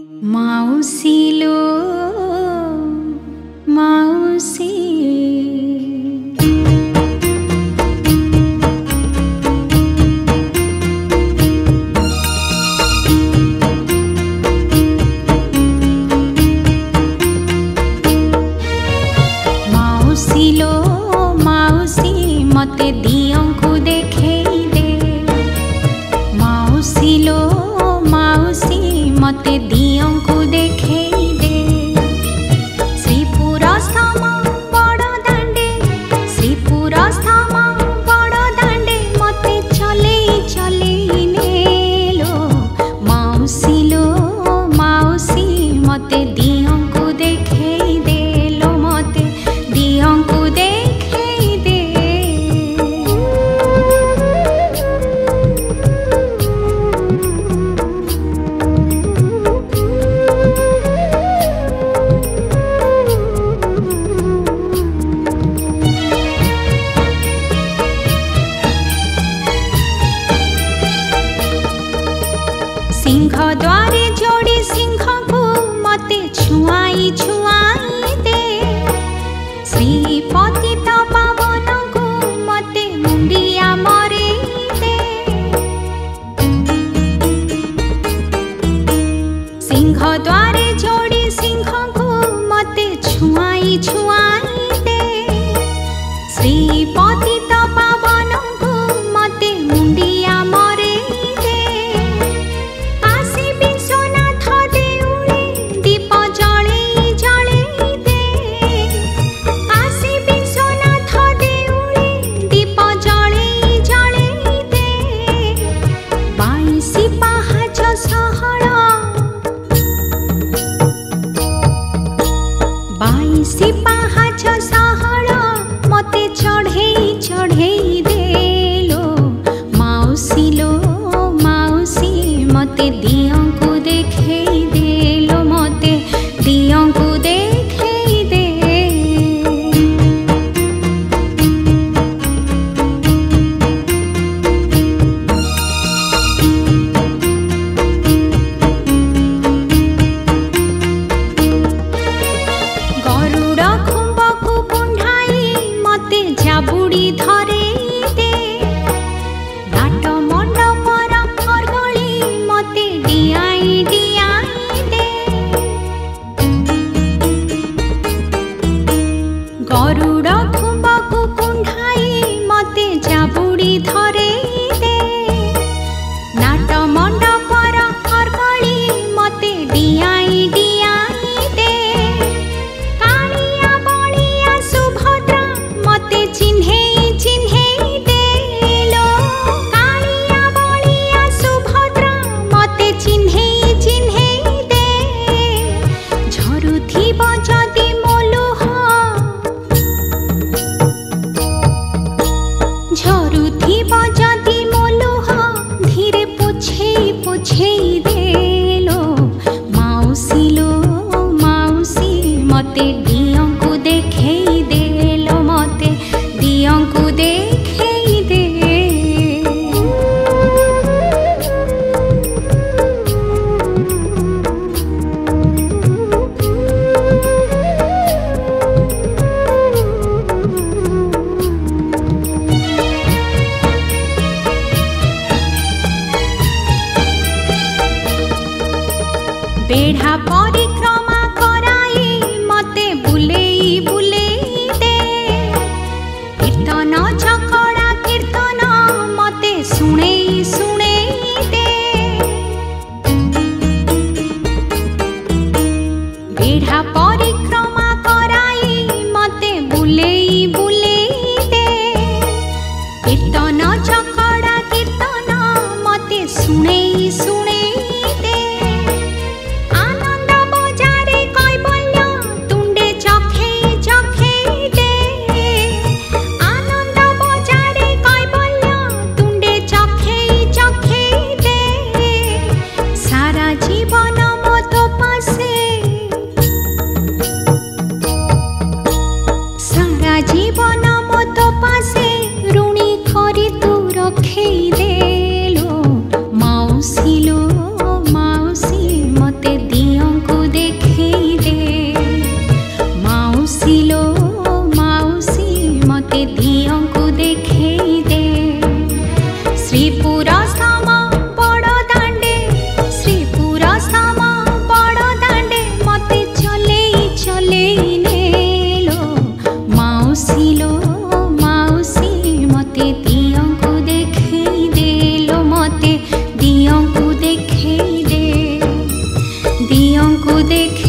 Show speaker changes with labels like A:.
A: माउसीलो माउसी माउसीलो माउसी मते दियंकु देखेई दे। माउसीलो माउसी मते दियंकु देखेई दे। श्रीपुरस्थम बड़ दांडे श्रीपुरस्थम बड़ दांडे मते चलेई चलेई नेलो। माउसीलो माउसी मते दियंकु देखेई देलो मते दियंकु देखेई दे। सिंह द्वारे जोड़ी सिंह को मते छुआई छुआई दे। श्रीपति पावन को मते मुंडिया मरे दे। सिंह द्वारे जोड़ी सिंह को मते छुआई छुआई दे। श्रीपति पावन को मते मुंडिया मरे दे। बाईसी पाहाच सहर मते चढ़ेई चढ़ेई देलो। माउसीलो माउसी मते दियंकु देखेई देलो मते दियंकु देखेई दे। बुड़ी धरे दे। नाट मंडपर हरगली मते डियाई डियाई दे। गरुड़ खुंबकु कुंढाई मते जाबुड़ी धरे दे। नाट मंडपर हरगली मते डियाई डियाई दे। कालिया बलिया सुभद्रा मते चिन्हेई चिन्हेई देलो। कालिया बलिया सुभद्रा मते चिन्हेई चिन्हेई दे। झरुथिब जदि मोलुह झरुथिब जदि मोलुह धीरे पोछेई पोछेई देलो। माउसीलो माउसी मते दियंकु देखेई देलो मते दियंकु देखेई दे। बेढ़ा परिक्रमा कराई मते बुलेई बुलेई दे। कीर्तन चकड़ा कीर्तन मते सुनेई सुनेई दे। बेढ़ा परिक्रमा कराई मते बुलेई बुलेई दे। कीर्तन चकड़ा कीर्तन मते सुनेई सुनेई दे। आनंद बजारे कैबल्य तुंडे चखेई चखेई दे। आनंद बजारे कैबल्य तुंडे चखेई चखेई दे। सारा जीवन मो तो पासे श्रीपुर स्थाम बड़ दांडे श्रीपुर स्थाम बड़ दांडे मते चलेई चलेई नेलो माउसी लो माउसी मते दियों को देखेई देलो मते दियों को देखेई दे दियों को देख